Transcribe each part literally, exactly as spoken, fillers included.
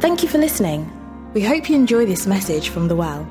Thank you for listening. We hope you enjoy this message from The Well.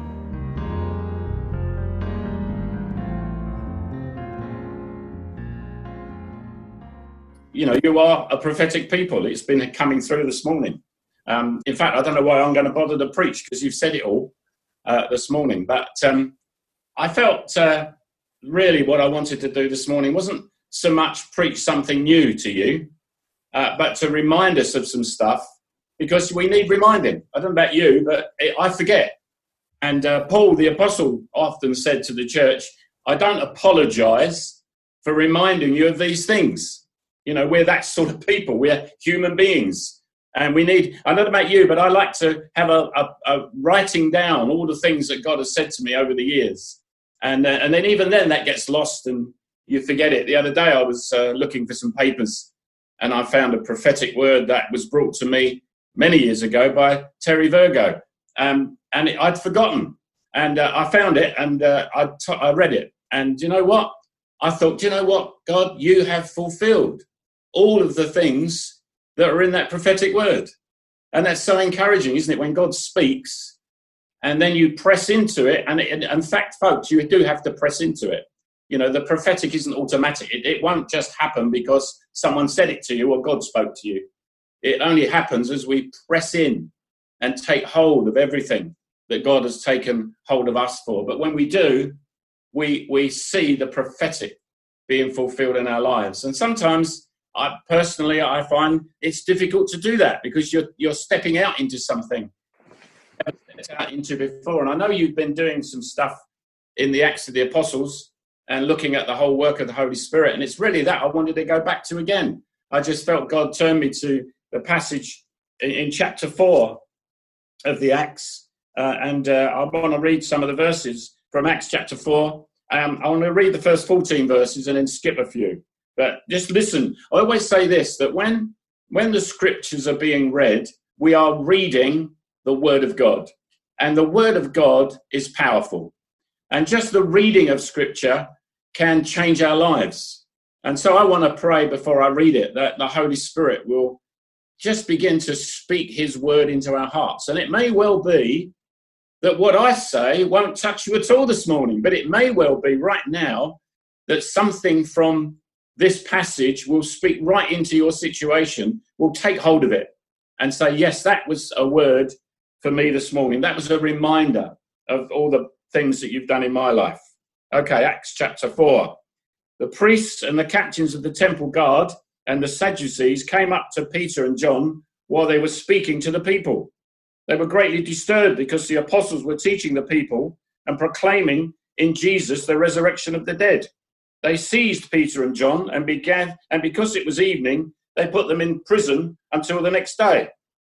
You know, you are a prophetic people. It's been coming through this morning. Um, in fact, I don't know why I'm going to bother to preach, because you've said it all uh, this morning. But um, I felt uh, really what I wanted to do this morning wasn't so much preach something new to you, uh, but to remind us of some stuff, because we need reminding. I don't know about you, but it, I forget. And uh, Paul, the apostle, often said to the church, I don't apologize for reminding you of these things. You know, we're that sort of people. We're human beings. And we need, I don't know about you, but I like to have a, a, a writing down all the things that God has said to me over the years. And, uh, and then even then that gets lost and you forget it. The other day I was uh, looking for some papers and I found a prophetic word that was brought to me many years ago by Terry Virgo. Um, and it, I'd forgotten. And uh, I found it and uh, I, t- I read it. And you know what? I thought, do you know what, God, you have fulfilled all of the things that are in that prophetic word. And that's so encouraging, isn't it? When God speaks and then you press into it. And it, in fact, folks, you do have to press into it. You know, the prophetic isn't automatic. It, it won't just happen because someone said it to you or God spoke to you. It only happens as we press in and take hold of everything that God has taken hold of us for. But when we do, we we see the prophetic being fulfilled in our lives. And sometimes I personally, I find it's difficult to do that because you're you're stepping out into something you haven't stepped out into before. And I know you've been doing some stuff in the Acts of the Apostles and looking at the whole work of the Holy Spirit. And it's really that I wanted to go back to again. I just felt God turned me to the passage in, in chapter four of the Acts. Uh, and uh, I want to read some of the verses from Acts chapter four. Um, I want to read the first fourteen verses and then skip a few. But just listen. I always say this, that when when the scriptures are being read, we are reading the word of God. And the word of God is powerful. And just the reading of scripture can change our lives. And so I want to pray before I read it that the Holy Spirit will just begin to speak his word into our hearts. And it may well be that what I say won't touch you at all this morning, but it may well be right now that something from this passage will speak right into your situation, will take hold of it and say, yes, that was a word for me this morning. That was a reminder of all the things that you've done in my life. Okay, Acts chapter four. The priests and the captains of the temple guard and the Sadducees came up to Peter and John while they were speaking to the people. They were greatly disturbed because the apostles were teaching the people and proclaiming in Jesus the resurrection of the dead. They seized Peter and John and began, and because it was evening, they put them in prison until the next day.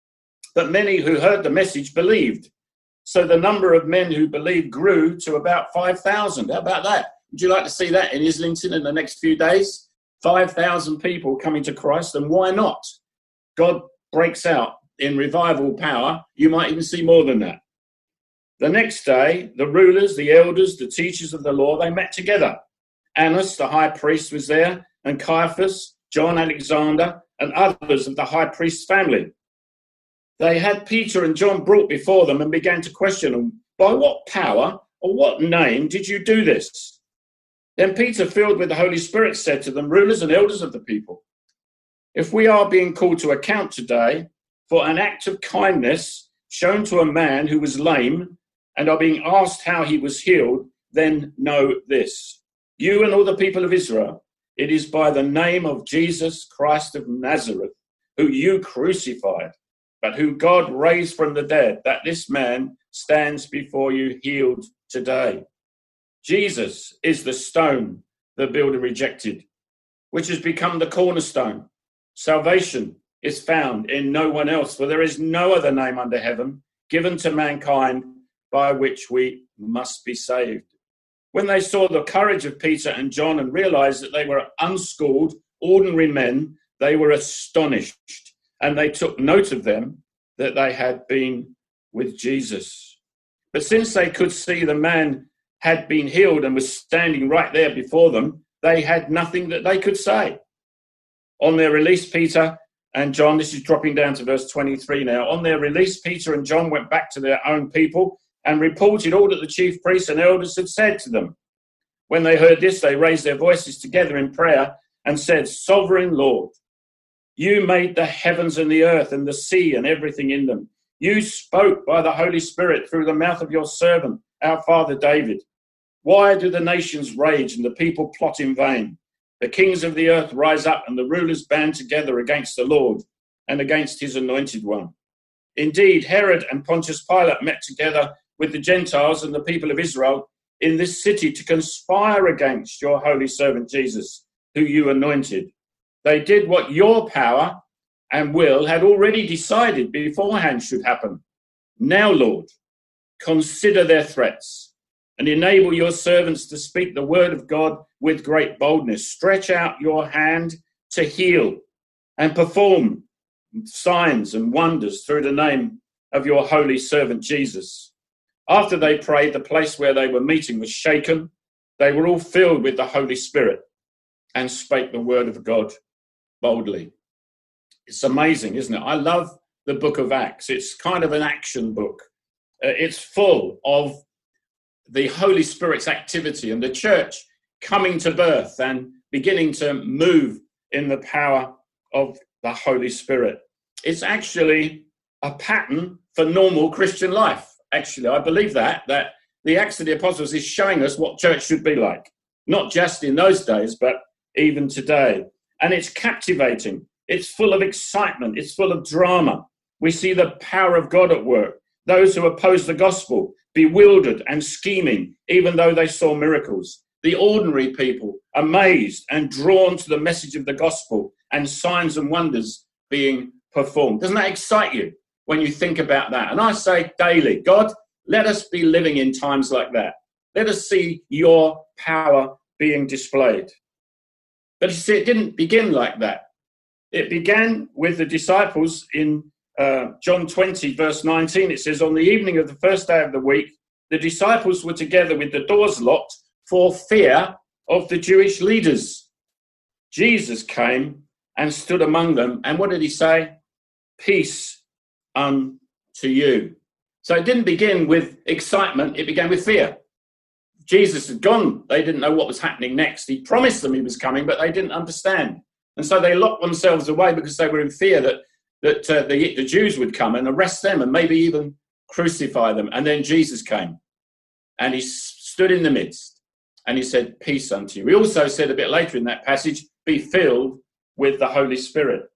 But many who heard the message believed. So the number of men who believed grew to about five thousand. How about that? Would you like to see that in Islington in the next few days? five thousand people coming to Christ, and why not? God breaks out in revival power. You might even see more than that. The next day, the rulers, the elders, the teachers of the law, they met together. Annas, the high priest, was there, and Caiaphas, John, Alexander, and others of the high priest's family. They had Peter and John brought before them and began to question them, by what power or what name did you do this? Then Peter, filled with the Holy Spirit, said to them, rulers and elders of the people, if we are being called to account today for an act of kindness shown to a man who was lame and are being asked how he was healed, then know this. You and all the people of Israel, it is by the name of Jesus Christ of Nazareth, who you crucified, but who God raised from the dead, that this man stands before you healed today. Jesus is the stone the builder rejected, which has become the cornerstone. Salvation is found in no one else, for there is no other name under heaven given to mankind by which we must be saved. When they saw the courage of Peter and John and realized that they were unschooled, ordinary men, they were astonished, and they took note of them that they had been with Jesus. But since they could see the man had been healed and was standing right there before them, they had nothing that they could say. On their release, Peter and John, this is dropping down to verse twenty-three now. On their release, Peter and John went back to their own people and reported all that the chief priests and elders had said to them. When they heard this, they raised their voices together in prayer and said, Sovereign Lord, you made the heavens and the earth and the sea and everything in them. You spoke by the Holy Spirit through the mouth of your servant, our father David. Why do the nations rage and the people plot in vain? The kings of the earth rise up and the rulers band together against the Lord and against his anointed one. Indeed, Herod and Pontius Pilate met together with the Gentiles and the people of Israel in this city to conspire against your holy servant Jesus, who you anointed. They did what your power and will had already decided beforehand should happen. Now, Lord, consider their threats and enable your servants to speak the word of God with great boldness. Stretch out your hand to heal and perform signs and wonders through the name of your holy servant Jesus. After they prayed, the place where they were meeting was shaken. They were all filled with the Holy Spirit and spake the word of God boldly. It's amazing, isn't it? I love the book of Acts. It's kind of an action book. Uh, it's full of the Holy Spirit's activity and the church coming to birth and beginning to move in the power of the Holy Spirit. It's actually a pattern for normal Christian life. Actually, I believe that, that the Acts of the Apostles is showing us what church should be like, not just in those days, but even today. And it's captivating. It's full of excitement. It's full of drama. We see the power of God at work. Those who oppose the gospel, bewildered and scheming, even though they saw miracles. The ordinary people, amazed and drawn to the message of the gospel and signs and wonders being performed. Doesn't that excite you when you think about that? And I say daily, God, let us be living in times like that. Let us see your power being displayed. But you see, it didn't begin like that. It began with the disciples in uh, John twenty, verse nineteen. It says, on the evening of the first day of the week, the disciples were together with the doors locked for fear of the Jewish leaders. Jesus came and stood among them. And what did he say? Peace unto you. So it didn't begin with excitement. It began with fear. Jesus had gone. They didn't know what was happening next. He promised them he was coming, but they didn't understand. And so they locked themselves away because they were in fear that, that uh, the, the Jews would come and arrest them and maybe even crucify them. And then Jesus came and he stood in the midst and he said, peace unto you. We also said a bit later in that passage, be filled with the Holy Spirit.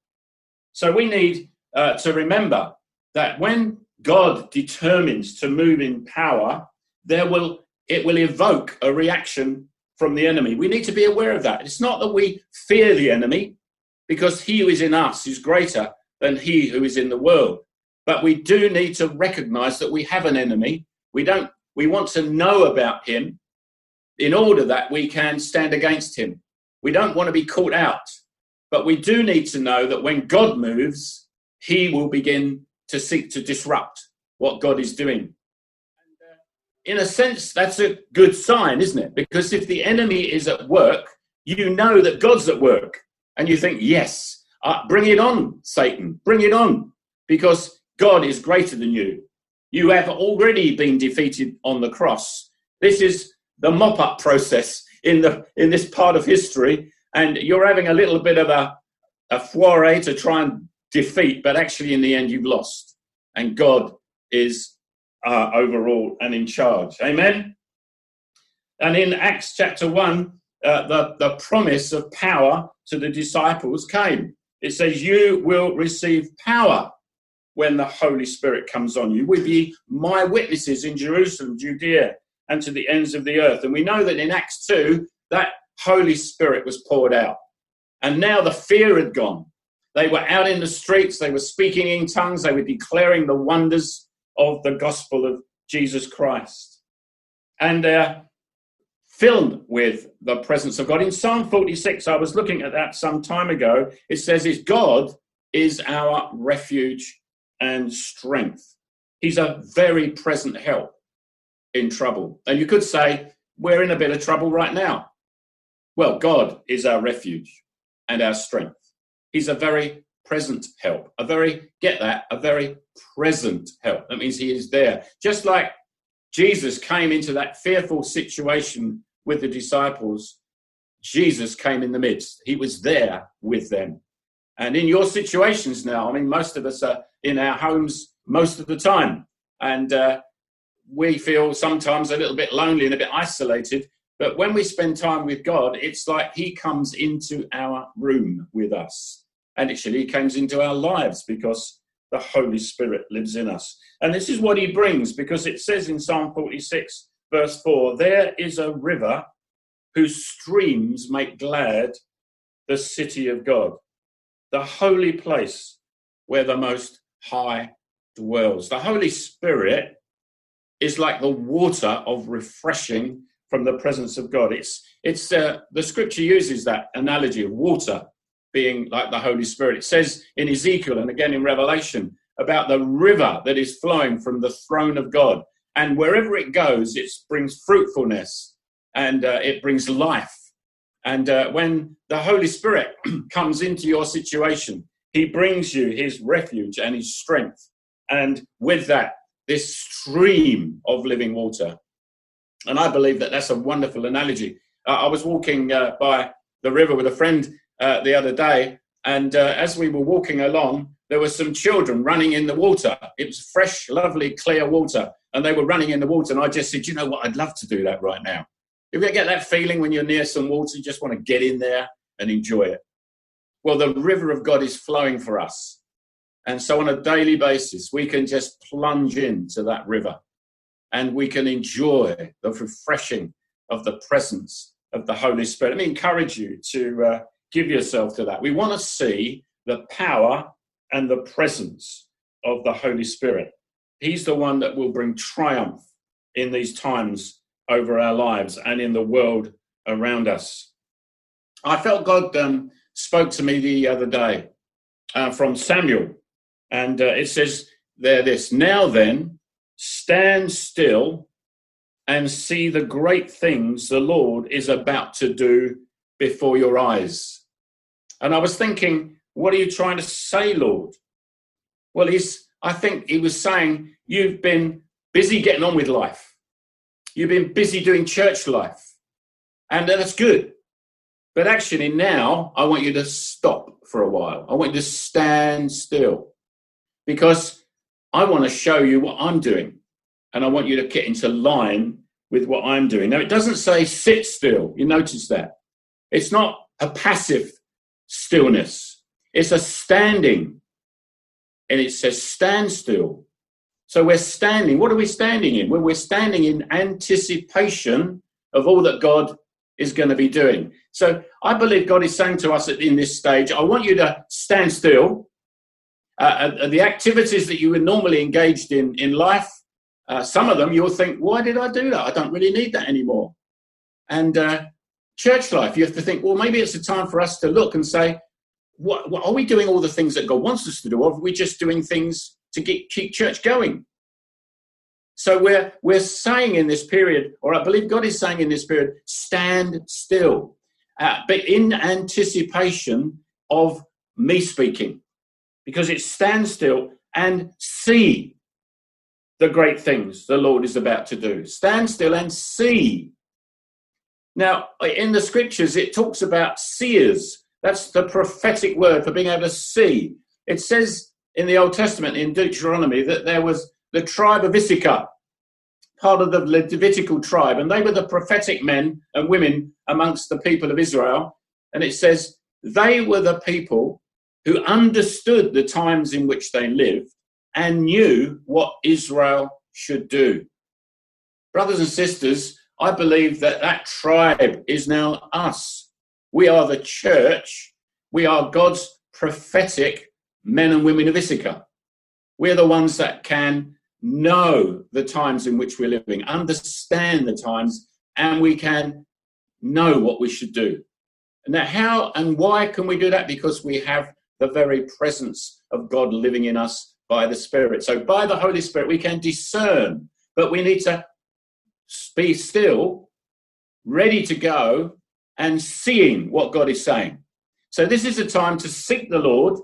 So we need uh, to remember that when God determines to move in power, there will it will evoke a reaction from the enemy. We need to be aware of that. It's not that we fear the enemy, because he who is in us is greater than he who is in the world. But we do need to recognize that we have an enemy. We don't. We want to know about him in order that we can stand against him. We don't want to be caught out, but we do need to know that when God moves, he will begin to seek to disrupt what God is doing. In a sense, that's a good sign, isn't it? Because if the enemy is at work, you know that God's at work. And you think, yes, uh, bring it on, Satan, bring it on. Because God is greater than you. You have already been defeated on the cross. This is the mop-up process in the in this part of history. And you're having a little bit of a, a foray to try and defeat, but actually in the end you've lost. And God is Uh, overall and in charge. Amen. And in Acts chapter one, uh, the, the promise of power to the disciples came. It says, you will receive power when the Holy Spirit comes on you. Will be my witnesses in Jerusalem, Judea, and to the ends of the earth. And we know that in Acts two, that Holy Spirit was poured out. And now the fear had gone. They were out in the streets. They were speaking in tongues. They were declaring the wonders of the gospel of Jesus Christ. And they're filled with the presence of God. In Psalm forty-six, I was looking at that some time ago. It says, "Is God is our refuge and strength." He's a very present help in trouble. And you could say, we're in a bit of trouble right now. Well, God is our refuge and our strength. He's a very present help. A very, get that, a very present help. That means he is there. Just like Jesus came into that fearful situation with the disciples, Jesus came in the midst. He was there with them. And in your situations now, I mean, most of us are in our homes most of the time. And uh, we feel sometimes a little bit lonely and a bit isolated. But when we spend time with God, it's like he comes into our room with us. And actually, he comes into our lives because the Holy Spirit lives in us. And this is what he brings, because it says in Psalm forty-six, verse four, there is a river whose streams make glad the city of God, the holy place where the Most High dwells. The Holy Spirit is like the water of refreshing from the presence of God. It's it's uh, the scripture uses that analogy of water being like the Holy Spirit. It says in Ezekiel and again in Revelation about the river that is flowing from the throne of God. And wherever it goes, it brings fruitfulness and uh, it brings life. And uh, when the Holy Spirit comes into your situation, he brings you his refuge and his strength. And with that, this stream of living water. And I believe that that's a wonderful analogy. Uh, I was walking uh, by the river with a friend uh, the other day, and uh, as we were walking along, there were some children running in the water. It was fresh, lovely, clear water, and they were running in the water. And I just said, you know what, I'd love to do that right now. You ever get that feeling when you're near some water, you just want to get in there and enjoy it? Well, the river of God is flowing for us. And so on a daily basis, we can just plunge into that river and we can enjoy the refreshing of the presence of the Holy Spirit. Let me encourage you to uh, give yourself to that. We want to see the power and the presence of the Holy Spirit. He's the one that will bring triumph in these times over our lives and in the world around us. I felt God um, spoke to me the other day uh, from Samuel. And uh, it says there this, now then, stand still and see the great things the Lord is about to do before your eyes. And I was thinking, what are you trying to say, Lord? Well, he's, I think he was saying, you've been busy getting on with life. You've been busy doing church life. And that's good. But actually now, I want you to stop for a while. I want you to stand still. Because I want to show you what I'm doing. And I want you to get into line with what I'm doing. Now, it doesn't say sit still. You notice that. It's not a passive stillness. It's a standing. And it says stand still. So we're standing. What are we standing in? Well, we're standing in anticipation of all that God is going to be doing. So I believe God is saying to us in this stage, I want you to stand still. Uh, the activities that you were normally engaged in in life, uh, some of them you'll think, why did I do that? I don't really need that anymore. And uh, church life, you have to think, well, maybe it's a time for us to look and say, what, what are we doing all the things that God wants us to do? Or are we just doing things to get, keep church going? So we're, we're saying in this period, or I believe God is saying in this period, stand still, uh, but in anticipation of me speaking. Because it stands still and see the great things the Lord is about to do. Stand still and see. Now, in the scriptures, it talks about seers. That's the prophetic word for being able to see. It says in the Old Testament, in Deuteronomy, that there was the tribe of Issachar, part of the Levitical tribe, and they were the prophetic men and women amongst the people of Israel. And it says they were the people who understood the times in which they lived and knew what Israel should do. Brothers and sisters, I believe that that tribe is now us. We are the church. We are God's prophetic men and women of Issachar. We're the ones that can know the times in which we're living, understand the times, and we can know what we should do. Now, how and why can we do that? Because we have the very presence of God living in us by the Spirit. So by the Holy Spirit, we can discern, but we need to be still, ready to go, and seeing what God is saying. So this is a time to seek the Lord.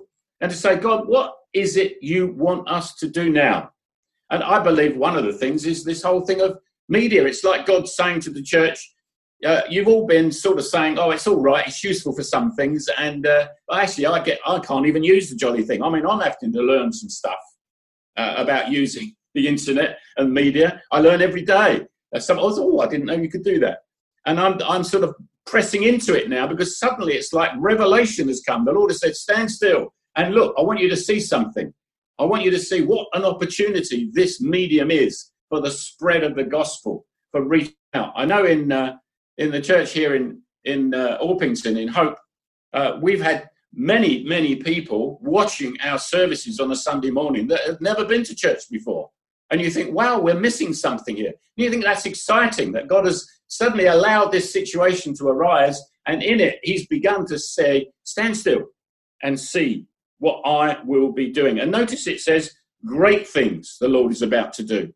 and to say, God, what is it you want us to do now? And I believe one of the things is this whole thing of media. It's like God saying to the church, uh, you've all been sort of saying, oh, it's all right, it's useful for some things. And uh, actually, I get, I can't even use the jolly thing. I mean, I'm having to learn some stuff uh, about using the internet and media. I learn every day. Uh, some, I was, oh, I didn't know you could do that. And I'm, I'm sort of pressing into it now because suddenly it's like revelation has come. The Lord has said, stand still and look, I want you to see something. I want you to see what an opportunity this medium is for the spread of the gospel, for reaching out. I know in uh, in the church here in, in uh, Orpington, in Hope, uh, we've had many, many people watching our services on a Sunday morning that have never been to church before. And you think, wow, we're missing something here. And you think that's exciting, that God has suddenly allowed this situation to arise, and in it, he's begun to say, stand still and see what I will be doing. And notice it says, great things the Lord is about to do.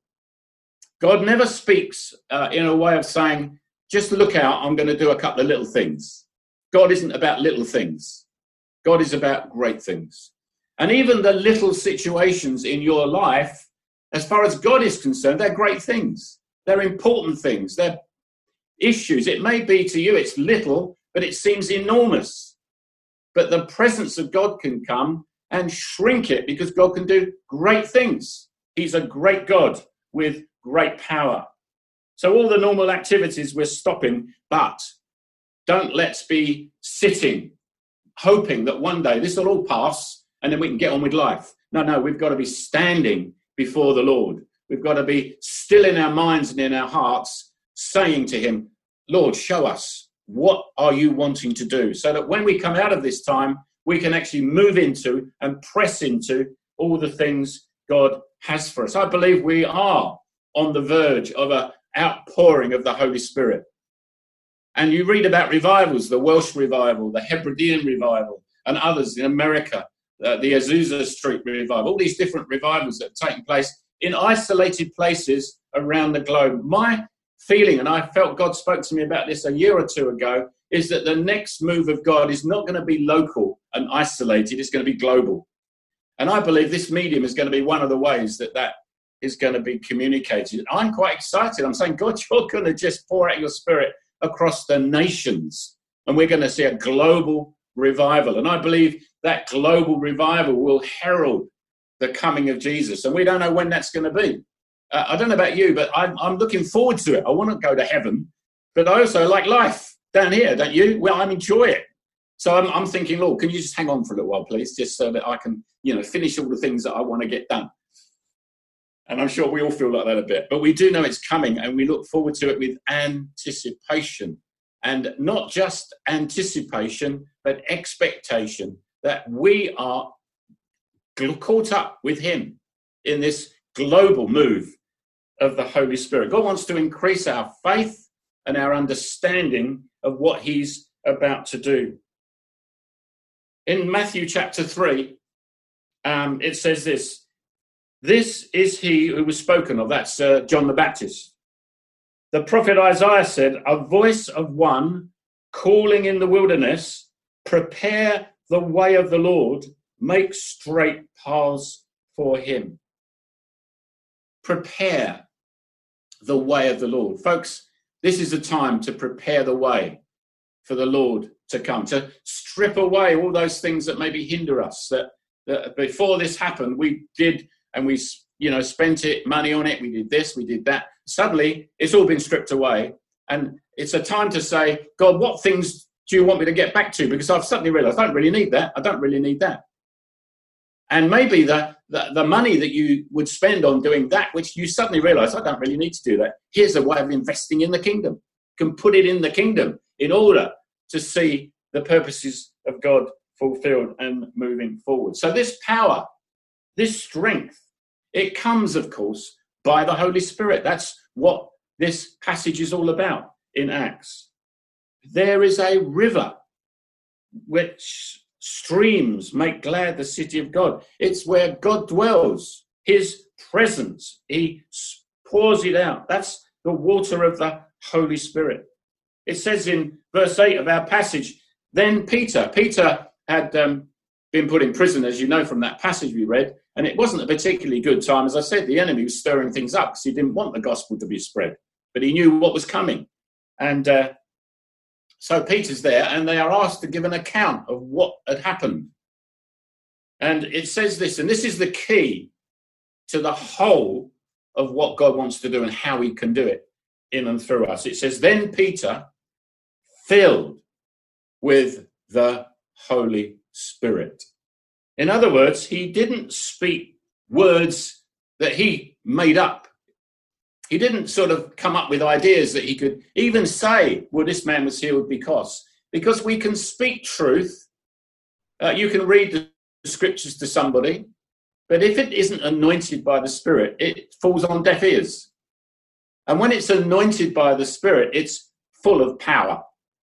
God never speaks uh, in a way of saying, just look out, I'm going to do a couple of little things. God isn't about little things. God is about great things. And even the little situations in your life, as far as God is concerned, they're great things. They're important things. They're issues. It may be to you, it's little, but it seems enormous. But the presence of God can come and shrink it because God can do great things. He's a great God with great power. So all the normal activities we're stopping, but don't let's be sitting, hoping that one day this will all pass and then we can get on with life. No, no, we've got to be standing before the Lord. We've got to be still in our minds and in our hearts, saying to him, Lord, show us, what are you wanting to do? So that when we come out of this time, we can actually move into and press into all the things God has for us. I believe we are on the verge of an outpouring of the Holy Spirit. And you read about revivals, the Welsh revival, the Hebridean revival, and others in America, uh, the Azusa Street revival, all these different revivals that have taken place in isolated places around the globe. My feeling, and I felt God spoke to me about this a year or two ago, is that the next move of God is not going to be local and isolated, it's going to be global. And I believe this medium is going to be one of the ways that that is going to be communicated. I'm quite excited. I'm saying, God, you're going to just pour out your spirit across the nations, and we're going to see a global revival. And I believe that global revival will herald the coming of Jesus. And we don't know when that's going to be. Uh, I don't know about you, but I'm, I'm looking forward to it. I want to go to heaven, but I also like life down here, don't you? Well, I enjoy it. So I'm, I'm thinking, Lord, can you just hang on for a little while, please, just so that I can, you know, finish all the things that I want to get done. And I'm sure we all feel like that a bit, but we do know it's coming, and we look forward to it with anticipation. And not just anticipation, but expectation that we are caught up with him in this global move of the Holy Spirit. God wants to increase our faith and our understanding of what he's about to do. In Matthew chapter three, um, it says this, this is he who was spoken of. That's uh, John the Baptist. The prophet Isaiah said, a voice of one calling in the wilderness, prepare the way of the Lord, make straight paths for him. Prepare the way of the Lord. Folks, this is a time to prepare the way for the Lord to come, to strip away all those things that maybe hinder us, that, that before this happened, we did, and we, you know, spent it, money on it, we did this, we did that. Suddenly, it's all been stripped away, and it's a time to say, God, what things do you want me to get back to? Because I've suddenly realized I don't really need that. I don't really need that. And maybe the, the, the money that you would spend on doing that, which you suddenly realize, I don't really need to do that. Here's a way of investing in the kingdom. You can put it in the kingdom in order to see the purposes of God fulfilled and moving forward. So this power, this strength, it comes, of course, by the Holy Spirit. That's what this passage is all about in Acts. There is a river which streams make glad the city of God. It's where God dwells, his presence. He pours it out. That's the water of the Holy Spirit. It says in verse eight of our passage, then Peter, Peter had um, been put in prison, as you know from that passage we read, and it wasn't a particularly good time. As I said, the enemy was stirring things up because he didn't want the gospel to be spread, but he knew what was coming. And uh, so Peter's there, and they are asked to give an account of what had happened. And it says this, and this is the key to the whole of what God wants to do and how he can do it in and through us. It says, then Peter, filled with the Holy Spirit. In other words, he didn't speak words that he made up. He didn't sort of come up with ideas that he could even say, well, this man was healed because. Because we can speak truth. Uh, you can read the scriptures to somebody, but if it isn't anointed by the Spirit, it falls on deaf ears. And when it's anointed by the Spirit, it's full of power.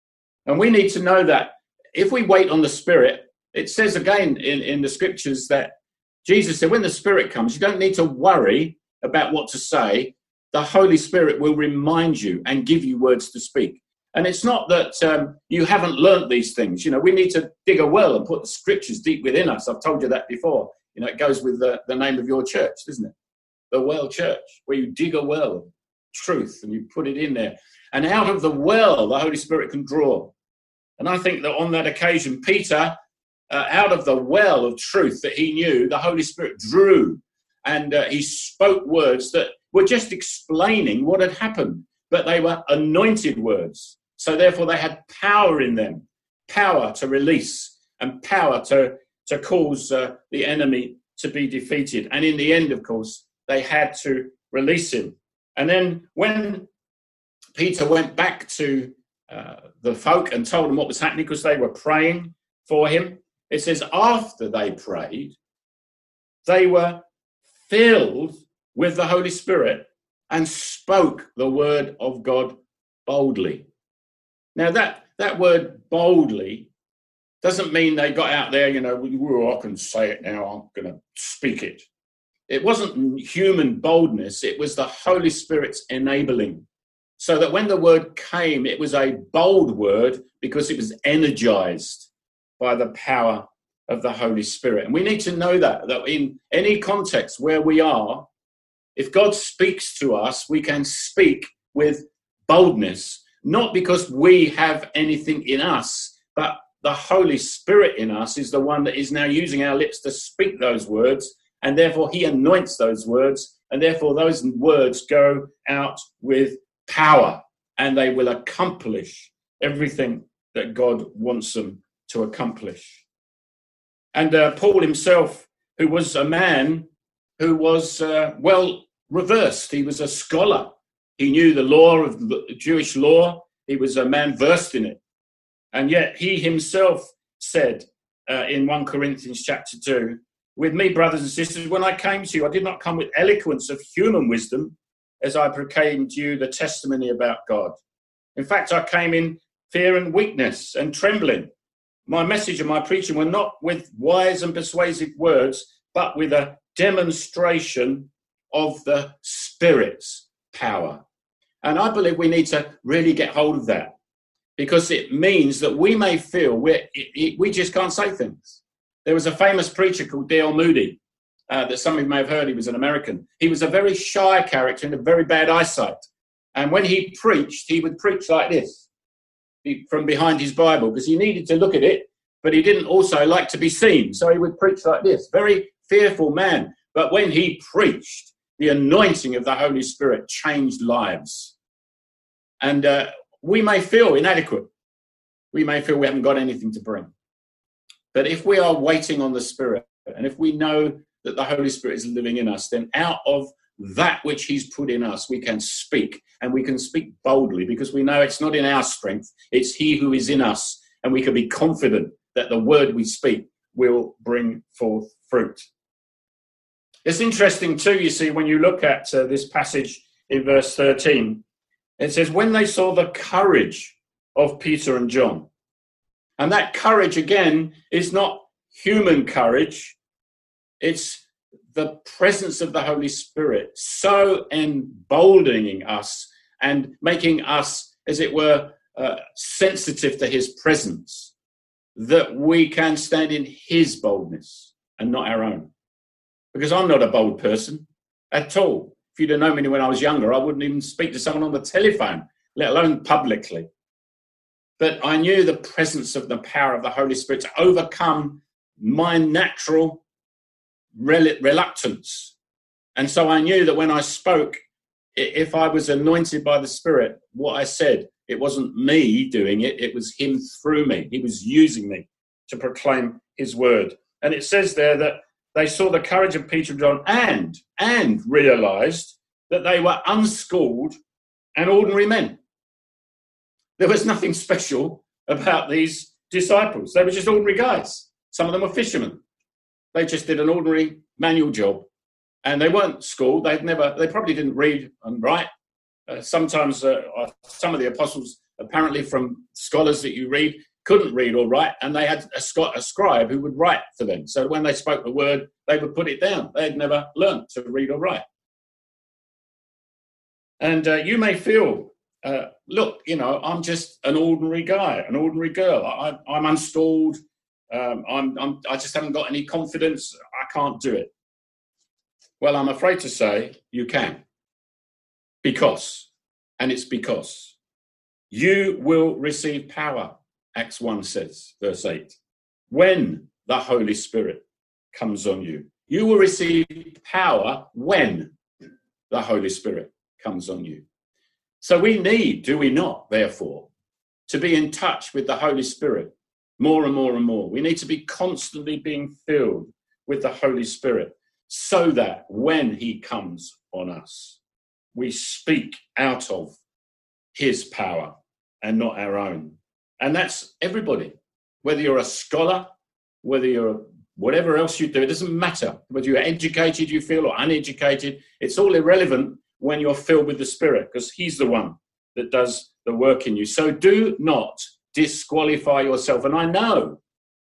And we need to know that if we wait on the Spirit, it says again in, in the scriptures that Jesus said, when the Spirit comes, you don't need to worry about what to say. The Holy Spirit will remind you and give you words to speak. And it's not that um, you haven't learnt these things. You know, we need to dig a well and put the scriptures deep within us. I've told you that before. You know, it goes with the, the name of your church, doesn't it? The Well Church, where you dig a well of truth and you put it in there. And out of the well, the Holy Spirit can draw. And I think that on that occasion, Peter, uh, out of the well of truth that he knew, the Holy Spirit drew. And uh, he spoke words that were just explaining what had happened. But they were anointed words. So therefore they had power in them, power to release and power to, to cause uh, the enemy to be defeated. And in the end, of course, they had to release him. And then when Peter went back to uh, the folk and told them what was happening, because they were praying for him, it says after they prayed, they were filled with the Holy Spirit and spoke the word of God boldly. Now, that, that word boldly doesn't mean they got out there, you know, oh, I can say it now, I'm going to speak it. It wasn't human boldness, it was the Holy Spirit's enabling. So that when the word came, it was a bold word because it was energized by the power of the Holy Spirit. And we need to know that, that in any context where we are, if God speaks to us, we can speak with boldness, not because we have anything in us, but the Holy Spirit in us is the one that is now using our lips to speak those words, and therefore he anoints those words, and therefore those words go out with power, and they will accomplish everything that God wants them to accomplish. And uh, Paul himself, who was a man who was, uh, well, reversed. He was a scholar. He knew the law of the Jewish law. He was a man versed in it. And yet he himself said uh, in First Corinthians chapter two, with me, brothers and sisters, when I came to you, I did not come with eloquence of human wisdom as I proclaimed to you the testimony about God. In fact, I came in fear and weakness and trembling. My message and my preaching were not with wise and persuasive words, but with a demonstration of the Spirit's power. And I believe we need to really get hold of that, because it means that we may feel we're, it, it, we just can't say things. There was a famous preacher called D L Moody uh, that some of you may have heard. He was an American. He was a very shy character and a very bad eyesight. And when he preached, he would preach like this from behind his Bible, because he needed to look at it, but he didn't also like to be seen. So he would preach like this, very fearful man. But when he preached, the anointing of the Holy Spirit changed lives. And uh, we may feel inadequate. We may feel we haven't got anything to bring. But if we are waiting on the Spirit, and if we know that the Holy Spirit is living in us, then out of that which he's put in us, we can speak. And we can speak boldly, because we know it's not in our strength, it's he who is in us. And we can be confident that the word we speak will bring forth fruit. It's interesting too, you see, when you look at uh, this passage in verse thirteen, it says, when they saw the courage of Peter and John. And that courage, again, is not human courage. It's the presence of the Holy Spirit so emboldening us and making us, as it were, uh, sensitive to his presence, that we can stand in his boldness and not our own. Because I'm not a bold person at all. If you'd have known me when I was younger, I wouldn't even speak to someone on the telephone, let alone publicly. But I knew the presence of the power of the Holy Spirit to overcome my natural rel- reluctance. And so I knew that when I spoke, if I was anointed by the Spirit, what I said, it wasn't me doing it, it was him through me. He was using me to proclaim his word. And it says there that they saw the courage of Peter and John and, and realized that they were unschooled and ordinary men. There was nothing special about these disciples. They were just ordinary guys. Some of them were fishermen. They just did an ordinary manual job. And they weren't schooled. They'd never, they probably didn't read and write. Uh, sometimes uh, some of the apostles, apparently from scholars that you read, couldn't read or write, and they had a, sc- a scribe who would write for them. So when they spoke the word, they would put it down. They had never learnt to read or write. And uh, you may feel, uh, look, you know, I'm just an ordinary guy, an ordinary girl. I, I'm unstalled. Um, I'm, I'm, I just haven't got any confidence. I can't do it. Well, I'm afraid to say you can. Because, and it's because, you will receive power, Acts one says, verse eight, when the Holy Spirit comes on you. You will receive power when the Holy Spirit comes on you. So we need, do we not, therefore, to be in touch with the Holy Spirit more and more and more. We need to be constantly being filled with the Holy Spirit so that when he comes on us, we speak out of his power and not our own. And that's everybody, whether you're a scholar, whether you're whatever else you do, it doesn't matter whether you're educated, you feel, or uneducated. It's all irrelevant when you're filled with the Spirit, because he's the one that does the work in you. So do not disqualify yourself. And I know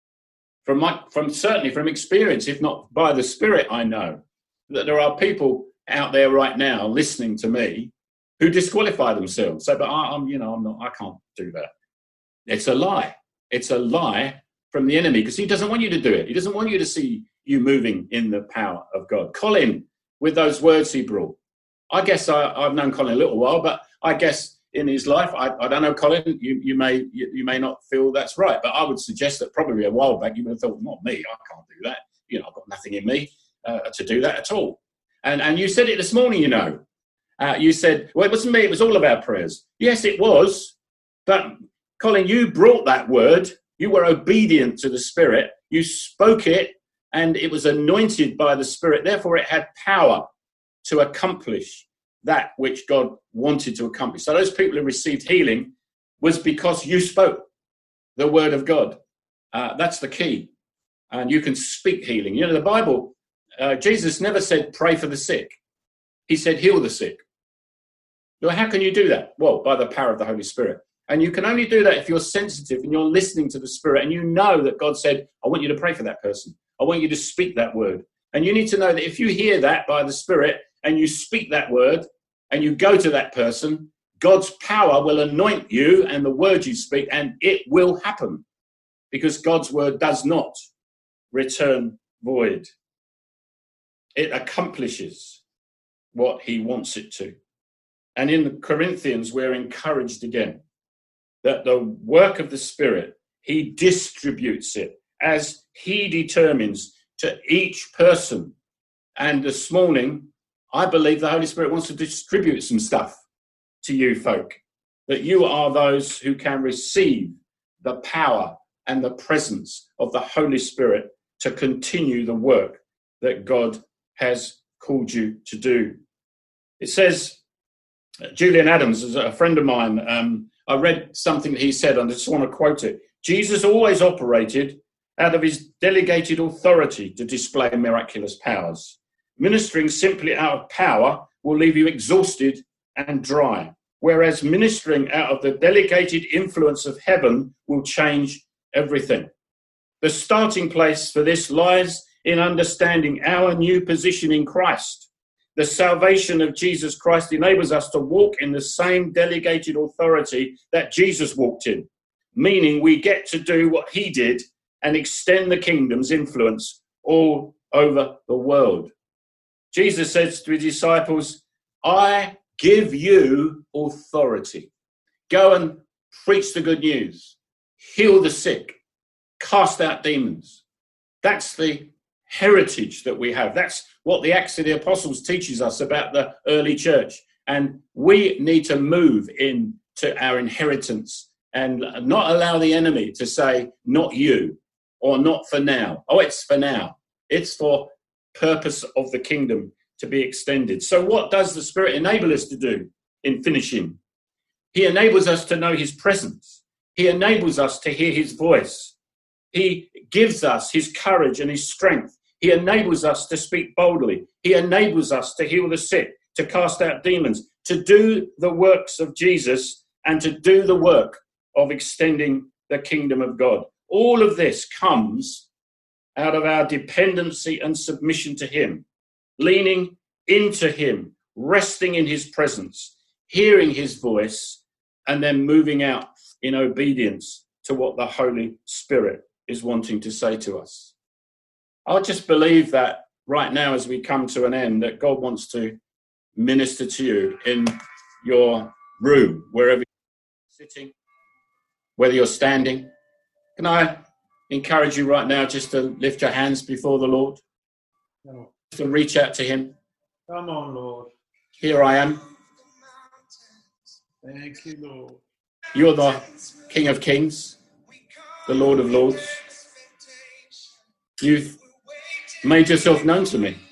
from my, from certainly from experience, if not by the Spirit, I know that there are people out there right now listening to me who disqualify themselves. Say, but I, I'm, you know, I'm not, I can't do that. It's a lie. It's a lie from the enemy, because he doesn't want you to do it. He doesn't want you to see you moving in the power of God. Colin, with those words he brought, I guess I, I've known Colin a little while, but I guess in his life, I, I don't know, Colin, you, you may you, you may not feel that's right, but I would suggest that probably a while back you would have thought, not me, I can't do that. You know, I've got nothing in me uh, to do that at all. And and you said it this morning, you know. Uh, you said, well, it wasn't me, it was all about prayers. Yes, it was. But, Colin, you brought that word. You were obedient to the Spirit. You spoke it, and it was anointed by the Spirit. Therefore, it had power to accomplish that which God wanted to accomplish. So those people who received healing was because you spoke the word of God. Uh, that's the key. And you can speak healing. You know, the Bible, uh, Jesus never said pray for the sick. He said heal the sick. Well, how can you do that? Well, by the power of the Holy Spirit. And you can only do that if you're sensitive and you're listening to the Spirit and you know that God said, I want you to pray for that person. I want you to speak that word. And you need to know that if you hear that by the Spirit and you speak that word and you go to that person, God's power will anoint you and the word you speak, and it will happen, because God's word does not return void. It accomplishes what he wants it to. And in Corinthians, we're encouraged again that the work of the Spirit, he distributes it as he determines to each person. And this morning, I believe the Holy Spirit wants to distribute some stuff to you folk, that you are those who can receive the power and the presence of the Holy Spirit to continue the work that God has called you to do. It says, Julian Adams is a friend of mine. Um, I read something that he said, and I just want to quote it. Jesus always operated out of his delegated authority to display miraculous powers. Ministering simply out of power will leave you exhausted and dry, whereas ministering out of the delegated influence of heaven will change everything. The starting place for this lies in understanding our new position in Christ. The salvation of Jesus Christ enables us to walk in the same delegated authority that Jesus walked in. meaning we get to do what he did and extend the kingdom's influence all over the world. Jesus says to his disciples, I give you authority. Go and preach the good news, heal the sick, cast out demons. That's the heritage that we have. That's what the Acts of the Apostles teaches us about the early church. And we need to move into our inheritance and not allow the enemy to say, not you, or not for now. Oh, it's for now. It's for purpose of the kingdom to be extended. So what does the Spirit enable us to do in finishing? He enables us to know his presence. He enables us to hear his voice. He gives us his courage and his strength. He enables us to speak boldly. He enables us to heal the sick, to cast out demons, to do the works of Jesus and to do the work of extending the kingdom of God. All of this comes out of our dependency and submission to him, leaning into him, resting in his presence, hearing his voice, and then moving out in obedience to what the Holy Spirit is wanting to say to us. I just believe that right now, as we come to an end, that God wants to minister to you in your room, wherever you're sitting, whether you're standing. Can I encourage you right now just to lift your hands before the Lord, No. to reach out to him? Come on, Lord. Here I am. Thank you, Lord. You're the King of Kings, the Lord of Lords. You've made yourself known to me.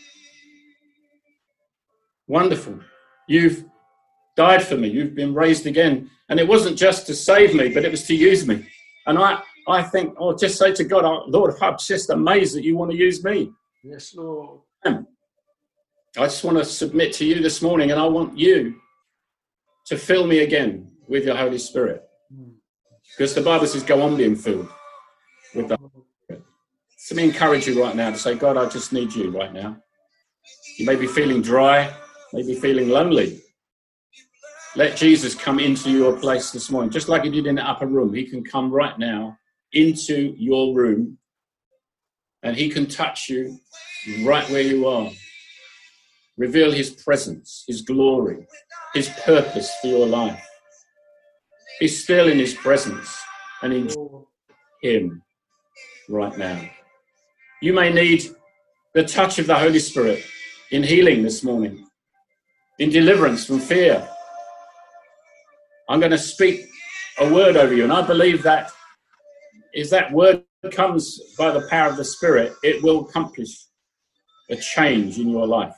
Wonderful. You've died for me. You've been raised again. And it wasn't just to save me, but it was to use me. And I, I think, I'll just say to God, oh, Lord, I'm just amazed that you want to use me. Yes, Lord. I just want to submit to you this morning, and I want you to fill me again with your Holy Spirit. Because the Bible says, go on being filled with the Holy Spirit. So let me encourage you right now to say, God, I just need you right now. You may be feeling dry, maybe feeling lonely. Let Jesus come into your place this morning, just like he did in the upper room. He can come right now into your room, and he can touch you right where you are. Reveal his presence, his glory, his purpose for your life. Be still in his presence and enjoy him right now. You may need the touch of the Holy Spirit in healing this morning, in deliverance from fear. I'm going to speak a word over you, and I believe that if that word comes by the power of the Spirit, it will accomplish a change in your life.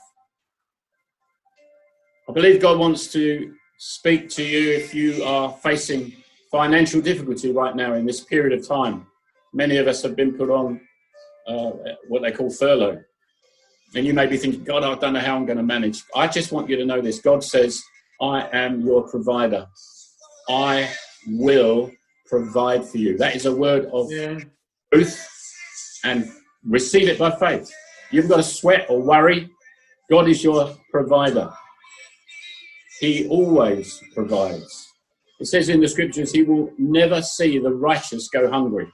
I believe God wants to speak to you if you are facing financial difficulty right now in this period of time. Many of us have been put on uh, what they call furlough. And you may be thinking, God, I don't know how I'm going to manage. I just want you to know this. God says, I am your provider. I will provide for you. That is a word of Yeah. truth, and receive it by faith. You haven't got to sweat or worry. God is your provider. He always provides. It says in the scriptures, he will never see the righteous go hungry.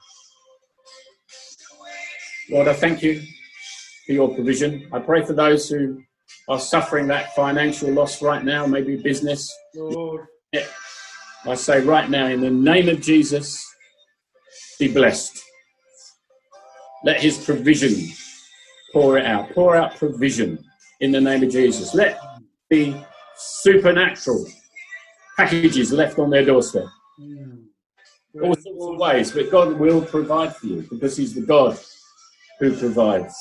Lord, I thank you for your provision. I pray for those who are suffering that financial loss right now, maybe business. Lord. I say right now, in the name of Jesus, be blessed. Let his provision pour it out. Pour out provision in the name of Jesus. Let the supernatural packages left on their doorstep. Mm. All sorts of ways, but God will provide for you because he's the God who provides.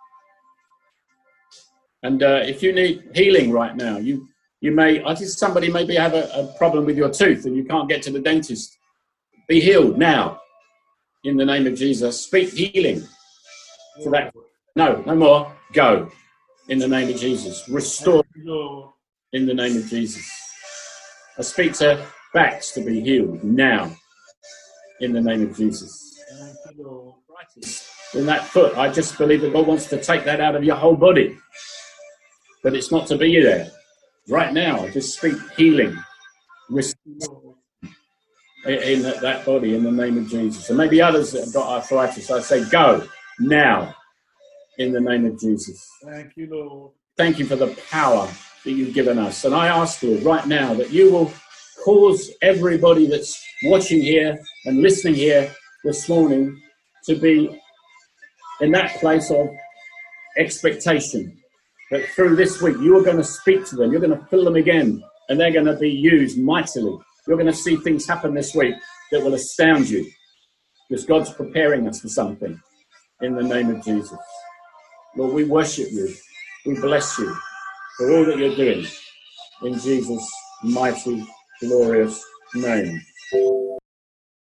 And uh, if you need healing right now, you you may, I think somebody maybe have a, a problem with your tooth and you can't get to the dentist. Be healed now in the name of Jesus. Speak healing to that. No, no more. Go in the name of Jesus. Restore in the name of Jesus. I speak to backs to be healed now in the name of Jesus. In that foot, I just believe that God wants to take that out of your whole body. But it's not to be there. Right now, I just speak healing. Restore. in that, that body in the name of Jesus. And maybe others that have got arthritis, I say, go now in the name of Jesus. Thank you, Lord. Thank you for the power that you've given us. And I ask, Lord, right now that you will cause everybody that's watching here and listening here this morning to be in that place of expectation, that through this week you are going to speak to them, you're going to fill them again, and they're going to be used mightily. You're going to see things happen this week that will astound you, because God's preparing us for something in the name of Jesus. Lord, we worship you. We bless you for all that you're doing in Jesus' mighty, glorious name.